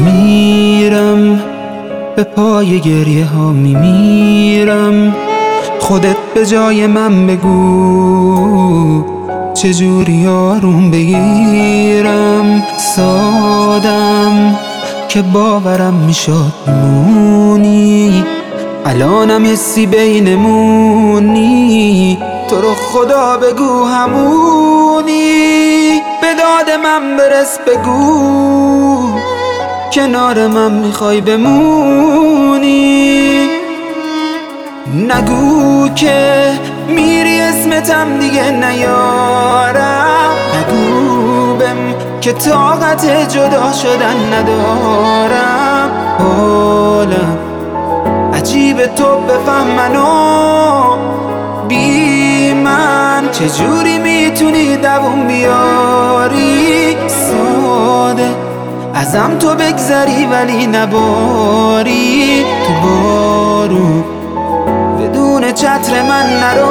میمیرم، به پای گریه ها میمیرم. خودت به جای من بگو چجوری آروم بگیرم. سادم که باورم میشد مونی، الانم حسی بینمونی. تو رو خدا بگو همونی، به داد من برس بگو کنار من میخوای بمونی. نگو که میری اسمتم دیگه نیارم، نگو بهم که طاقت جدا شدن ندارم. حالم عجیب تو بفهم منو، بی من چجوری میتونی دووم بیاری؟ ساده ازم تو بگذری ولی نباری، تو بارون بدون چتر من نرو.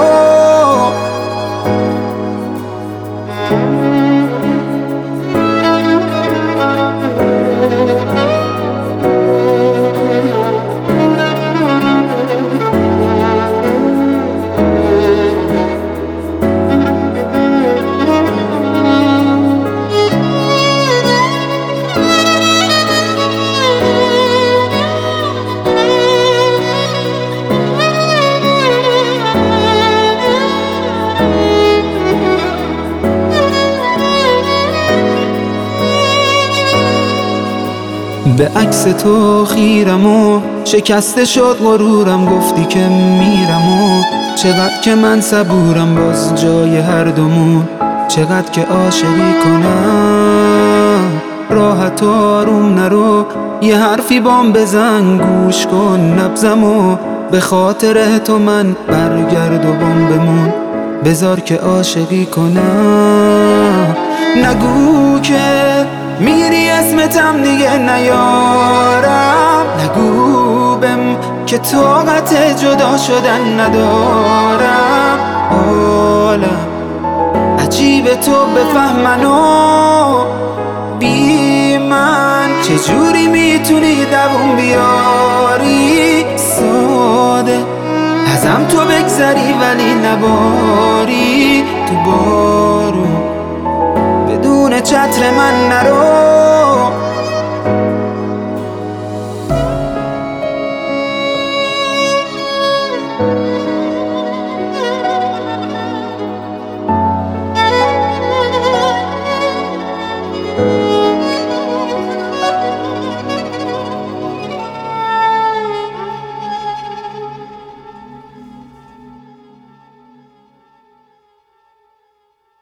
به عکس تو خیرم و شکسته شد غرورم، گفتی که میرم و چقدر که من صبورم باز جای هر دومون. چقدر که عاشقی کنم راحت و آروم نرو، یه حرفی بام بزن گوش کن نبزم و به خاطر تو من برگرد و بام بمون. بذار که عاشقی کنم، نگو که میری اسمتم دیگه نیارم، نگو بهم که طاقت جدا شدن ندارم. حالم عجیب تو بفهم منو، بی من چجوری میتونی دووم بیاری؟ ساده ازم تو بگذری ولی نباری، تو بارون بدون چتر من نرو.